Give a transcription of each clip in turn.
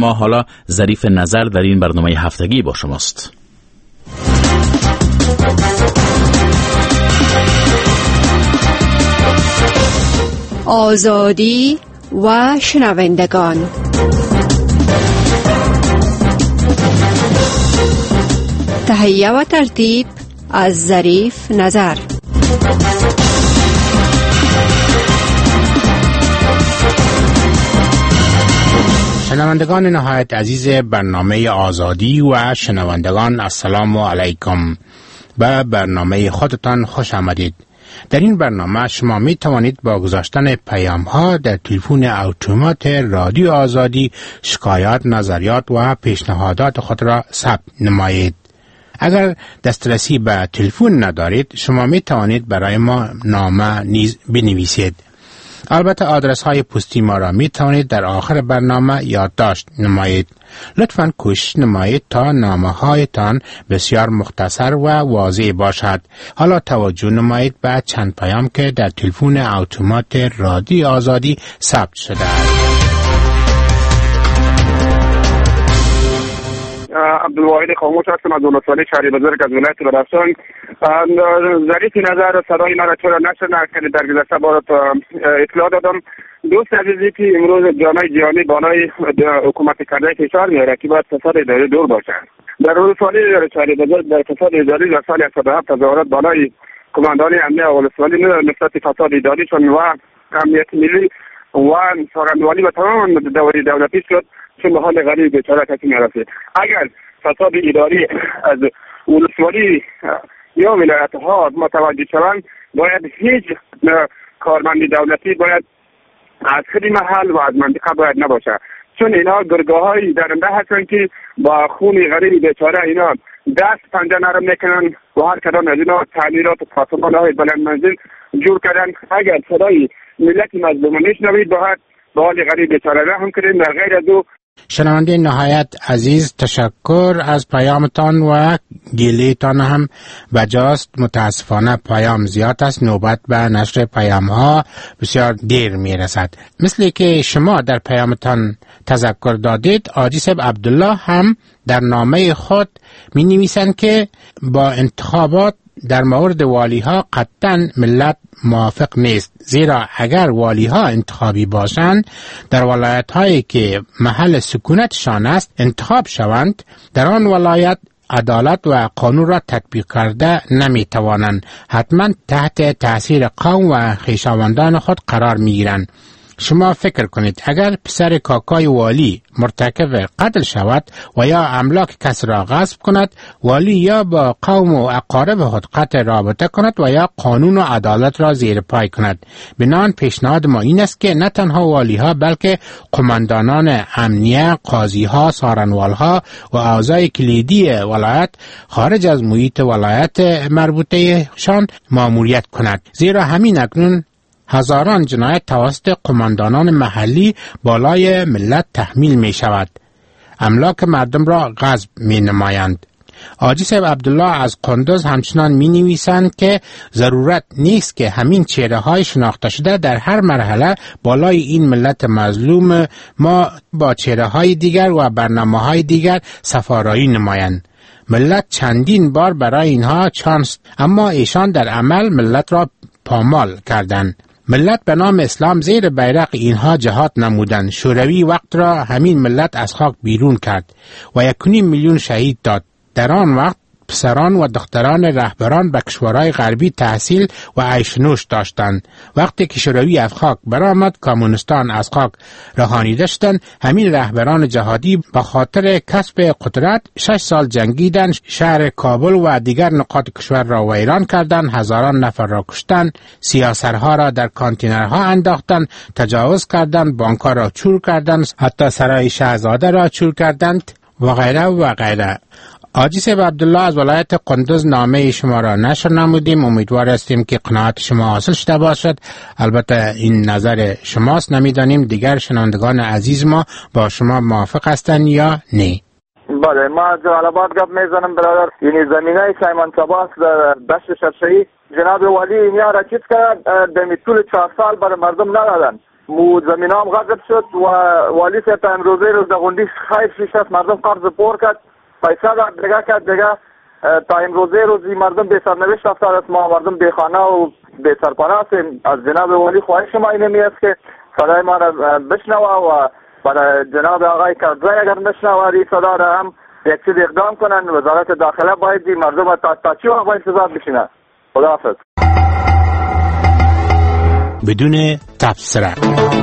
ما. حالا ظریف نظر در این برنامه هفتگی با شماست. آزادی و شنوندگان. تهیه و ترتیب از ظریف نظر. شنوندگان نهایت عزیز برنامه آزادی و شنوندگان، السلام علیکم. به برنامه خودتان خوش آمدید. در این برنامه شما می توانید با گذاشتن پیام ها در تلفن اتومات رادیو آزادی شکایات، نظریات و پیشنهادات خود را ثبت نمایید. اگر دسترسی به تلفن ندارید شما می توانید برای ما نامه نیز بنویسید. البته آدرس های پستی ما را می توانید در آخر برنامه یادداشت نمایید. لطفاً کوشش نمایید تا نامه هایتان بسیار مختصر و واضح باشد. حالا توجه نمایید به چند پیام که در تلفن اتومات رادیو آزادی ثبت شده است. عبدالواحد خاموش هستم از ولسوالی شهر بزرگ از ولایت بدخشان. ظریف نظر صدای مرا چرا نشر نکردید در گذشته بارت اطلاع دادم. دوست عزیزی که امروز جامعه جهانی بالای حکومت کرده فشار میاره که باید فساد اداری دور باشد. در ولسوالی شهر بزرگ در فساد اداری در سال 87 تظاهرات بالای کماندان امنیه ولسوالی نسبت فساد اداریشون و امنیت ملی و سخنرانی و تمام دوره دولتی شد چون به حال غریب بیچاره کسی نرسید. اگر فساد اداری از ولسوالی یا ولایت ها متوجه شوند باید هیچ کارمند دولتی باید از خود محل و از منطقه باید نباشه، چون اینا گرگاه های درنده هستن که با خون غریب بیچاره اینا دست پنجه نرم میکنن و هر کدام از اینا تعمیرات و ساختمان های بلند منزل جور کردن. اگر صدای ملت مظلوم نشنوید باید با حال غریب بیچاره رحم کنید. در غیر از او شنونده نهایت عزیز، تشکر از پیامتان و گیلیتان هم بجاست. متاسفانه پیام زیاد است، نوبت به نشر پیام ها بسیار دیر می رسد. مثل که شما در پیامتان تذکر دادید، حاجی صاحب عبدالله هم در نامه خود می نویسند که با انتخابات در مورد والی ها قطعا ملت موافق نیست، زیرا اگر والی ها انتخابی باشند در ولایت هایی که محل سکونتشان است انتخاب شوند، در آن ولایت عدالت و قانون را تطبیق کرده نمی توانند، حتما تحت تاثیر قوم و خویشاوندان خود قرار می گیرند. شما فکر کنید اگر پسر کاکای والی مرتکب قتل شود و یا املاک کس را غصب کند، والی یا با قوم و اقارب خود قطع رابطه کند و یا قانون و عدالت را زیر پای کند. بنابراین پیشنهاد ما این است که نه تنها والی ها بلکه قماندانان امنیه، قاضی ها، سارنوال ها و اعضای کلیدی ولایت خارج از محیط ولایت مربوطه شان ماموریت کند، زیرا همین اکنون هزاران جنایت توسط قماندانان محلی بالای ملت تحمیل می شود. املاک مردم را غصب می نمایند. حاجی صاحب عبدالله از قندوز همچنان می نویسند که ضرورت نیست که همین چهره های شناخته شده در هر مرحله بالای این ملت مظلوم ما با چهره های دیگر و برنامه های دیگر سفارایی نمایند. ملت چندین بار برای اینها چانس، اما ایشان در عمل ملت را پامال کردند. ملت به نام اسلام زیر بیرق اینها جهاد نمودند. شوروی وقت را همین ملت از خاک بیرون کرد و 1.5 میلیون شهید داد. در آن وقت پسران و دختران رهبران به کشورهای غربی تحصیل و عیش نوش داشتند. وقتی که شوروی از خاک برآمد، کمونستان از خاک رهانیده شدند. همین رهبران جهادی به خاطر کسب قدرت 6 سال جنگیدند، شهر کابل و دیگر نقاط کشور را ویران کردند، هزاران نفر را کشتند، سیاسرها را در کانتینرها انداختند، تجاوز کردند، بانک‌ها را چور کردند، حتی سرای شاهزاده را چور کردند و غیره و غیره. حاجی صاحب عبدالله از ولایت قندوز نامه شما را نشر نمودیم. امیدوار هستیم که قناعت شما حاصل شده باشد. البته این نظر شماست، نمیدانیم دیگر شنوندگان عزیز ما با شما موافق هستند یا نه. بله، ما از جلال‌آباد گپ میزنم برادر. یعنی زمینه سیمان چباس در دشت شرشه‌ای جناب والی اینیا را چیز کرد، در طول 4 سال برای مردم ندادن. مو زمین هم غضب شد و والی تا امروزه روز دغوندی خیر شیش است مردم قرض پور کرد پیسه داد دیگه کرد دیگه تا امروزه روزی مردم به سرنوشت افتاد است. ما مردم به خانه و به سرپناه هستیم. از جناب والی خواهش ما اینه می است که صدای ما را بشنوه و برای جناب آقای کرزی اگر نشنوه این صدا را هم یک چیز اقدام کنن. وزارت داخله باید مردم تا چی وقت با انتظار بشینه. خداحافظ. بدون تبصره.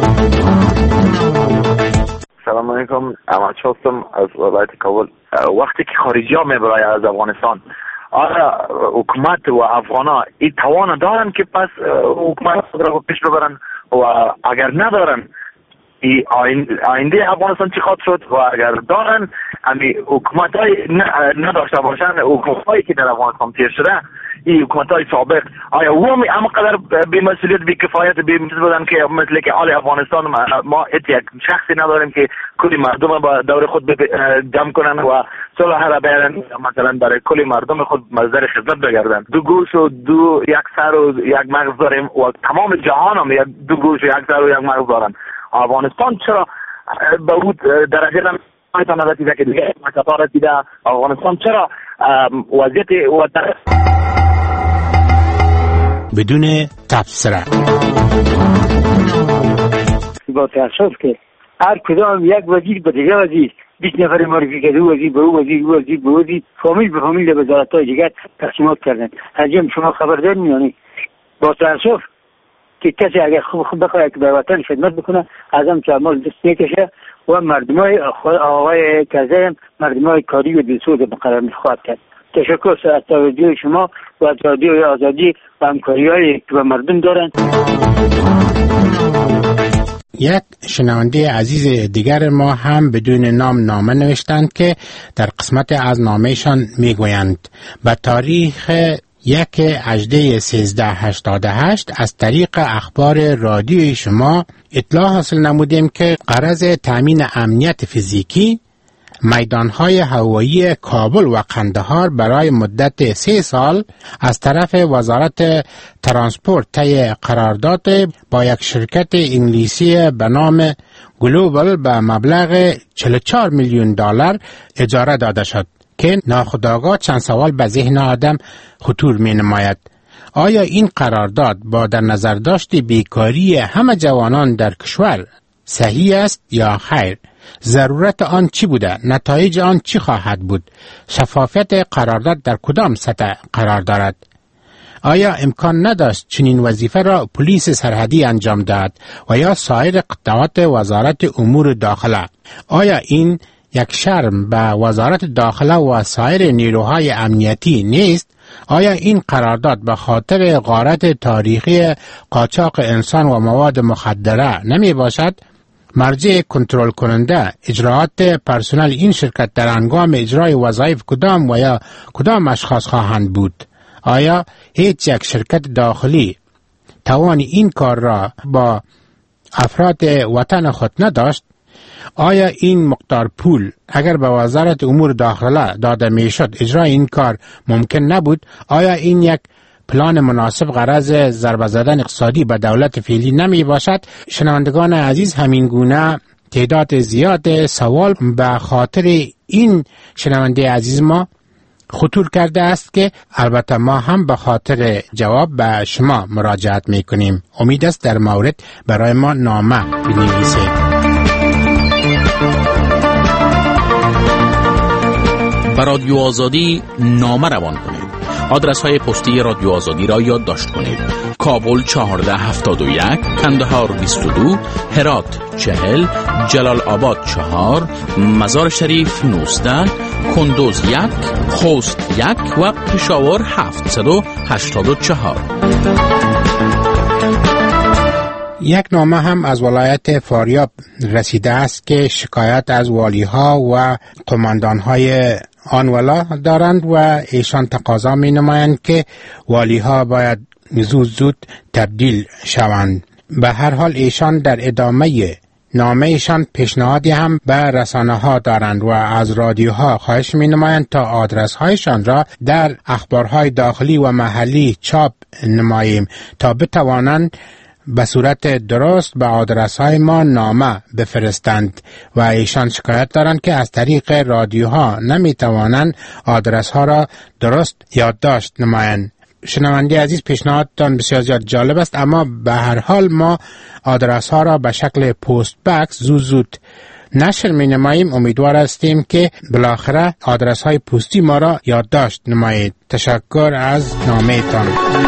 سلام علیکم. احمد هستم از ولایت کابل. وقتی که خارجی ها میبرای از افغانستان، آیا حکومت و افغانا این توان دارن که پس حکومت خود را پیش ببرن و اگر ندارن آینده افغانستان چی خواهد شد و اگر دارن امی حکومت های نداشته باشن حکومت هایی که در افغانستان تیر شده این حکومت های سابق آیا او هم قدر بی مسئولیت بی کفایت بی مسئولیت بودن که مثل که آل افغانستان ما یک شخصی نداریم که کلی مردم با دور خود جمع کنن و صلح را بیارن مثلا برای کلی مردم خود مصدر خدمت بگردن. دو گوش و یک سر و یک مغز داریم و تمام جهان هم دو گوش و یک سر و یک مغز دارن. افغانستان چرا به اون درجه نمیتونه رسیده که دیگه قطار رسیده؟ افغانستان چرا وضعیت بدون تبصره. با تأسف که هر کدام یک وزیر به دیگه وزیر 20 نفر معرفی کرده، وزیر به او وزیر، وزیر به وزیر، فامیل به فامیل به وزارت‌های دیگر تقسیمات کردن. حجم شما خبردار میانی. با تأسف که کسی اگر خوب بخواد که به وطن خدمت بکنه ازم تعامل دست نکشه و مردمای آقای کرزی مردمای کاری و دلسوز مقرر میخواد کرد. تشکر از توجه شما و از رادیوی آزادی و همکاری‌هایی که با مردم دارن. یک شنونده عزیز دیگر ما هم بدون نامه نوشتند که در قسمت از نامهشان میگویند به تاریخ 1/18/1388 از طریق اخبار رادیوی شما اطلاع حاصل نمودیم که غرض تامین امنیت فیزیکی میدانهای هوایی کابل و قندهار برای مدت 3 سال از طرف وزارت ترانسپورت طی قرارداد با یک شرکت انگلیسی به نام گلوبال به مبلغ $44 میلیون اجاره داده شد که ناخودآگاه چند سوال به ذهن آدم خطور می نماید. آیا این قرارداد با در نظر داشت بیکاری همه جوانان در کشور صحیح است یا خیر؟ ضرورت آن چی بوده؟ نتایج آن چی خواهد بود؟ شفافیت قرارداد در کدام سطح قرار دارد؟ آیا امکان نداشت چنین وظیفه را پلیس سرحدی انجام دهد و یا سایر قطعات وزارت امور داخله؟ آیا این یک شرم به وزارت داخله و سایر نیروهای امنیتی نیست؟ آیا این قرارداد به خاطر غارت تاریخی قاچاق انسان و مواد مخدره نمی باشد؟ مرجع کنترل کننده اجراعات پرسنل این شرکت در هنگام اجرای وظایف کدام و یا کدام اشخاص خواهند بود؟ آیا هیچ یک شرکت داخلی توان این کار را با افراد وطن خود نداشت؟ آیا این مقدار پول اگر به وزارت امور داخله داده می شد اجرای این کار ممکن نبود؟ آیا این یک پلان مناسب غرض ضربه زدن اقتصادی به دولت فعلی نمی باشد؟ شنوندگان عزیز، همین گونه تعداد زیاد سوال به خاطر این شنونده عزیز ما خطور کرده است که البته ما هم به خاطر جواب به شما مراجعت می کنیم. امید است در مورد برای ما نامه بنویسید. به رادیو آزادی نامه روان کنید. آدرس های پستی رادیو آزادی را یادداشت کنید. کابل 1471، کندهار 22، هرات 40، جلال آباد 4، مزار شریف 19، کندوز 1، خوست 1 و پشاور 784. یک نامه هم از ولایت فاریاب رسیده است که شکایت از والیها و قماندانهای آن ولا دارند و ایشان تقاضا می نمایند که والیها باید زود تبدیل شوند. به هر حال ایشان در ادامه نامه ایشان پیشنهادی هم به رسانه ها دارند و از رادیوها خواهش می نمایند تا آدرس هایشان را در اخبارهای داخلی و محلی چاپ نماییم تا بتوانند به صورت درست به آدرس های ما نامه بفرستند و ایشان شکایت دارند که از طریق رادیوها نمی توانند آدرس ها را درست یادداشت نمایند. شنونده عزیز، پیشنهادتان بسیار زیاد جالب است، اما به هر حال ما آدرس ها را به شکل پست بکس زود نشر می نماییم. امیدوار هستیم که بالاخره آدرس های پستی ما را یادداشت نمایید. تشکر از نامه تان.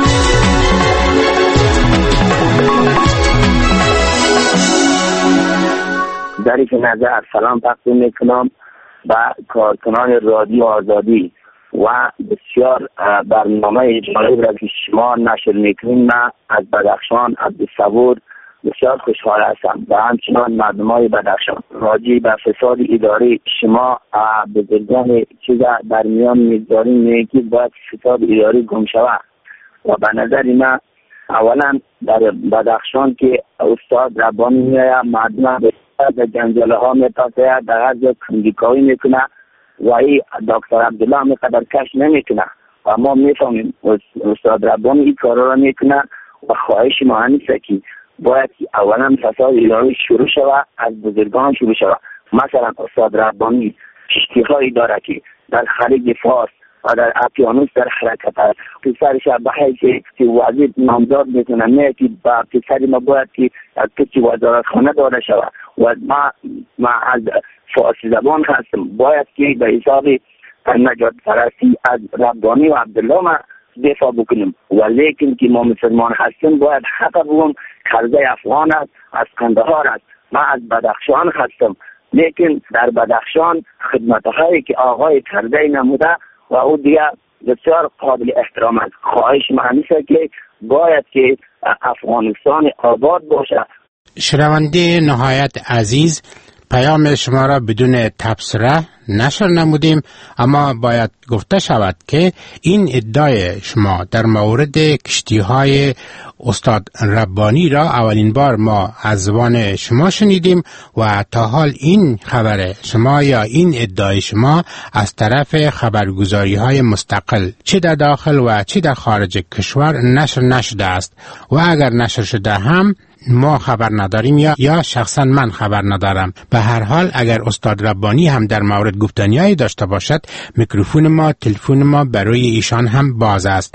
ظریف نظر سلام تقدیم میکنم به کارکنان رادیو آزادی و بسیار برنامه جالب را که شما نشر میکنین. من از بدخشان عبدالصبور بسیار خوشحال هستم و همچنان مردمای بدخشان راجع به فساد اداری شما بزرگان چیز در میان میگذارین که باید فساد اداری گم شود و به نظر من اولا در بدخشان که استاد ربانی میآید مردم به جنجاله ها میتاسه در هر جا کندیکایی میکنه و ای دکتر عبدالله همینقدر کش نمیکنه و ما میفهمیم استاد ربانی این کار را میکنه و خواهش ما همیشه که باید اولا فساد اداری شروع شود، از بزرگان شروع شود. مثلا استاد ربانی اشتغالی داره که در خلیج فارس و در اقیانوس در حرکت است. پسرش به حیث که وزیر نامزاد میکنه نه که با پسر ما باید که کسی وزارتخانه داده شود و ما از فارسی زبان هستم باید که به حساب نجات پرستی از ربانی و عبدالله ما دفاع بکنیم و لیکن که ما مسلمان هستیم باید حق بگم کرده افغان است، از قندهار است. من از بدخشان هستم لیکن در بدخشان خدمت‌هایی که آقای کرده نموده و او دیگه بسیار قابل احترام است. خواهش من همیشه که باید که افغانستان آباد باشه. شنونده نهایت عزیز، پیام شما را بدون تبصره نشر نمودیم، اما باید گفته شود که این ادعای شما در مورد کشتی‌های استاد ربانی را اولین بار ما از زبان شما شنیدیم و تا حال این خبر شما یا این ادعای شما از طرف خبرگزاری‌های مستقل چه در داخل و چه در خارج کشور نشر نشده است و اگر نشر شده هم ما خبر نداریم یا شخصا من خبر ندارم. به هر حال اگر استاد ربانی هم در مورد گفتنیایی داشته باشد، میکروفون ما، تلفن ما برای ایشان هم باز است.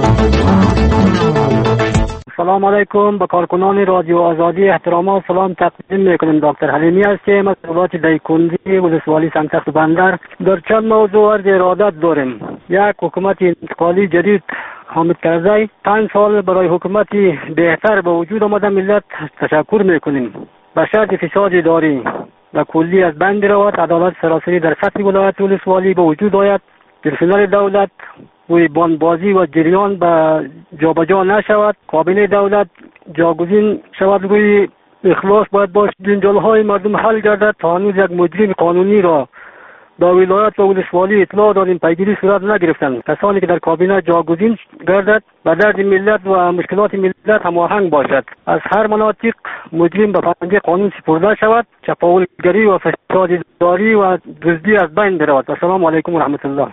سلام علیکم. به کارکنان رادیو آزادی احترام و سلام تقدیم میکنیم. دکتر حلیمی هستیم از ولایت دیکندی ولسوالی سنگتخت بندر. در چند موضوع عرض ارادت داریم. یک، حکومت انتقالی جدید حامد کرزی 5 سال برای حکومتی بهتر به وجود آمده ملت تشکر میکنیم. به شرط فساد اداری و کلی از بند رواد، عدالت سراسری در سطح ولایت ولسوالی به وجود آید، پرسنل دولت روی بانبازی و جریان به جابجا نشود، کابینه دولت جاگزین شود، روی اخلاص باید باشد، جنجال‌های مردم حل گردد. تا هنوز یک مجرم قانونی را در ولایت و ولسوالی اطلاع داریم پیگیری صورت نگرفتند. کسانی که در کابینه جاگزین گردد به درد ملت و مشکلات ملت هماهنگ باشد. از هر مناطق مجرم به پنجه قانون سپرده شود، چپاولگری و فساد اداری و دزدی از بین برود. السلام علیکم و رحمت الله.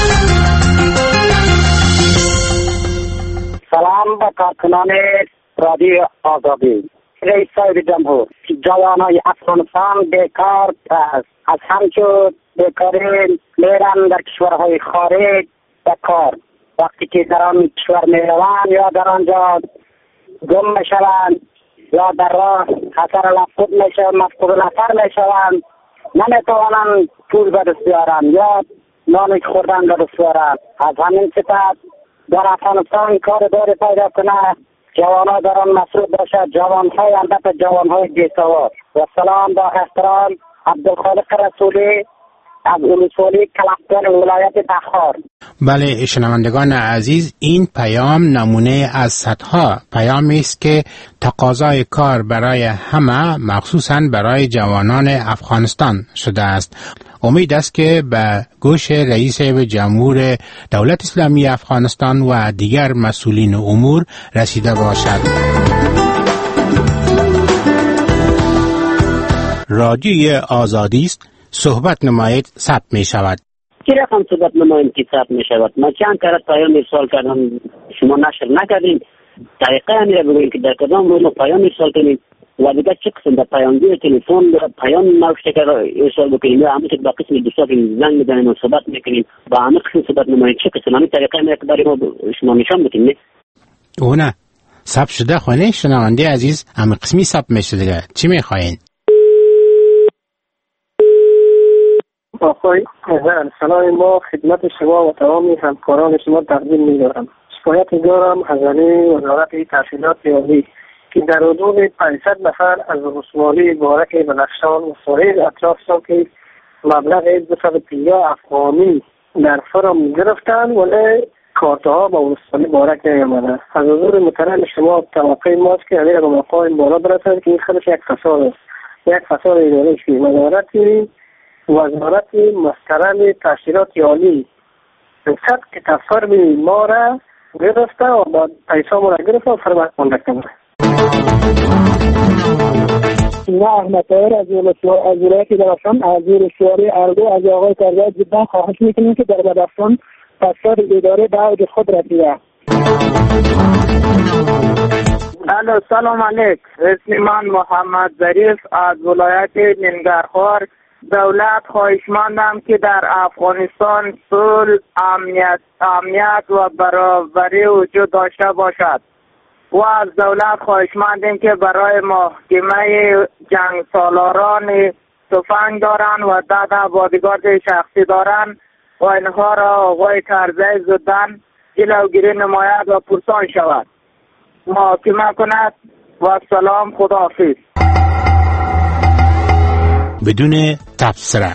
سلام به کارکنان رادیو آزادی. رئیس صاحب جمهور، جوانای افغانستان بیکار است. از همچون بیکاری میرن در کشورهای خارج به کار. وقتی که در آن کشور میروند یا در آنجا گم میشوند یا در راه خطر مفقود میشوند، مفقود نظر میشوند، نمیتوانند پول به دست بیارند یا نان خوردن به دست بیارند. از همین صفت در افغانستان کار داری پیدا کنه، جوانها در آن مصروف باشد، جوانهای البته جوانهای بی‌سواد. و سلام با احترام، عبدالخالق رسولی از ولسوالی کلکتر ولایت بخار. بله شنوندگان عزیز، این پیام نمونه از صدها پیامی است که تقاضای کار برای همه مخصوصاً برای جوانان افغانستان شده است. امید است که به گوش رئیس جمهور دولت اسلامی افغانستان و دیگر مسئولین امور رسیده باشد. رادیوی آزادی است، صحبت نمایید ثبت می شود. کی رقم صحبت نمایید که ثبت می شود؟ ما چند کار پیام ارسال کردم شما نشر نکردین. طریقه همیره بگوییم که در کدام روز پیام ارسال کنیم و دیگه چه قسم در پیامگیر تلفن پیام نوشته که ارسال بکنیم یا همون که با قسم دوستا که زنگ میزنیم و صحبت میکنیم با همه قسم صحبت نماییم چه قسم همین طریقه همیره که برای ما شما نشان بکنیم نه؟ او نه ثبت شده خانه شنونده عزیز همه قسمی ثبت میشه دیگه چی میخواین؟ آقای سلام ما خدمت شما و تمام همکاران شما تقدیم می‌دارم. شکایت دارم از وزارت تحصیلات عالی که در حدود 500 نفر از ولسوالی بارک بدخشان و سایر اطراف که مبلغ 250 افغانی در فرم گرفتن ولی کارتها با ولسوالی بارک نیامده. از حضور محترم شما توقع ماست که علیه مقام بالا برسد که این خودش یک فساد است، یک فساد اداری است. وزارت محترم تحصیلات عالی صد که فرم ما را گرفته و با پیسا ما را گرفته و فرمت مونده کنه. نه احمد طاهر از ولایت بدخشان از ولسوالی اردو از آقای کرزی جدا خواهش میکنیم که در بدخشان فساد اداره به اوج خود رسیده. الو سلام علیکم. اسم من محمد ظریف از ولایت ننگرهار. دولت خواهشمندم که در افغانستان صلح، امنیت و برابری وجود داشته باشد و از دولت خواهشمندیم که برای محکمه جنگ سالاران تفنگ دارن و 10 بادیگارد شخصی دارن و اینها را آقای کرزی زدن جلوگیری نماید و پرسان شود، محاکمه کند و سلام، خداحافظ. بدون تبصره.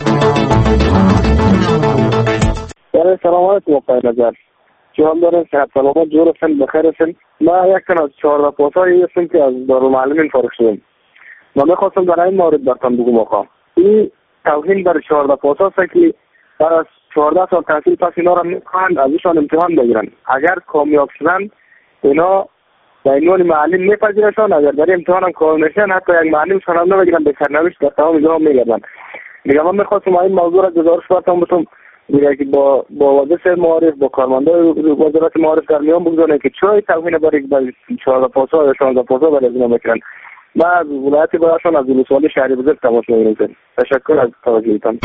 سلام علیکم آقای نظر. جواب دارم صحت سلامت جور هستن بخیر هستن. ما یک تن از 14 پاسایی هستم که از دارالمعلمین فارغ شدم. من میخواستم در این مورد براتون بگم آقا. این توهین بر 14 پاسا است که بعد از 14 سال تحصیل پس اینا را میخوان از ایشان امتحان بگیرن. اگر کامیاب شدن اینا و عنوان معلم میپذیرشان، اگر در امتحان هم کامیاب نشن حتی یک معلم شان هم نمیگیرن، به سرنوشت در تمام جهان میگردن. دیگه من میخواستم این موضوع را گزارش براتون بدم دیگه که با وزیر معارف با کارمندان وزارت معارف در میان بگذارن که چای توهین برای 14 پاسا یا 16 پاسا برای اینا میکنن. من از ولایت بدخشان از ولسوالی شهری بزرگ تماس میگیرم. تشکر از توجهتان.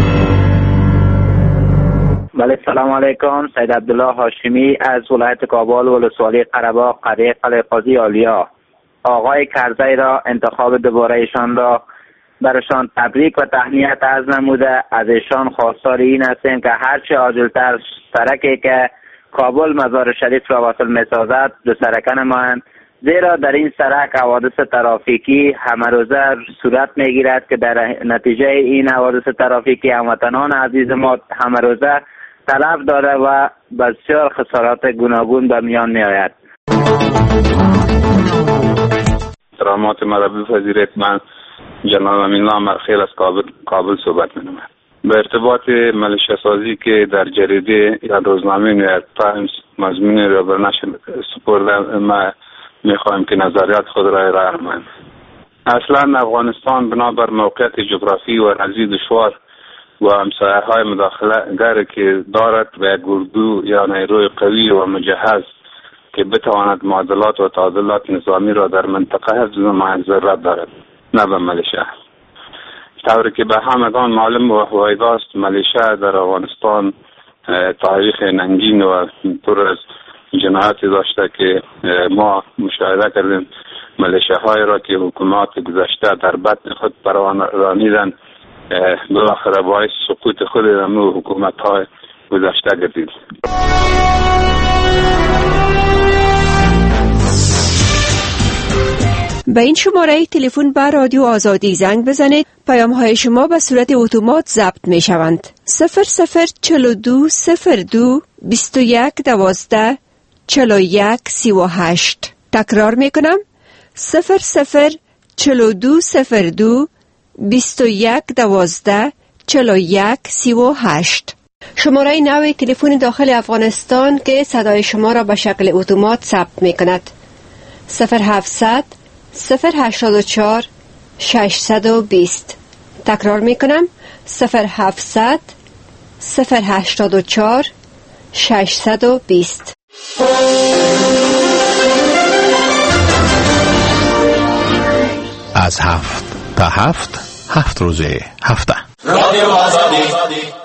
بله سلام علیکم. سید عبدالله هاشمی از ولایت کابل ولسوالی قره‌باغ قریه قلعه قاضی عالیا. آقای کرزی را انتخاب دوباره ایشان را برشان تبریک و تهنیت عرض نموده از ایشان خواستار این هستیم که هرچه عاجلتر سرکی که کابل مزار شریف را وصل می‌سازد دو سرکه نمایند، زیرا در این سرک حوادث ترافیکی همه روزه صورت میگیرد که در نتیجه این حوادث ترافیکی هموطنان عزیز ما همه روزه تلف داره و بسیار خسارات گوناگون به میان می آید. سلامات مربی وزیر من جناب امین‌الله مرخیل از کابل صحبت می نمایم. به ارتباط ملیشه سازی که در جریده یا روزنامه نیویورک تایمز مضمون را بر نشر سپرده، ما میخواهیم که نظریات خود را ارائه کنیم. اصلا افغانستان بنابر موقعیت جغرافی و ارضی دشوار و همسایه‌های مداخله گر که دارد و یک اردو یا نیروی قوی و مجهز که بتواند معادلات و تعادلات نظامی را در منطقه حفظ نماید ضرورت دارد، نه به ملیشه. طوری که به همگان معلوم و هویداست ملیشه در افغانستان تاریخ ننگین و پر از جنایاتی داشته که ما مشاهده کردیم ملیشه های را که حکومات گذشته در بطن خود پرورانیدن بالاخره باعث سقوط خود همون حکومت های گذشته گردید. به این شماره تلفن به رادیو آزادی زنگ بزنید. پیام های شما به صورت اتومات ضبط می شوند. 0042 02 21 12 41 38. تکرار می کنم 0042 02 21 12 41 38. شماره نوی تلفن داخل افغانستان که صدای شما را به شکل اتومات ثبت می کند 0700 084 620. تکرار می کنم 0700 084 620. از 7 تا 7 روز هفته. رادیو آزادی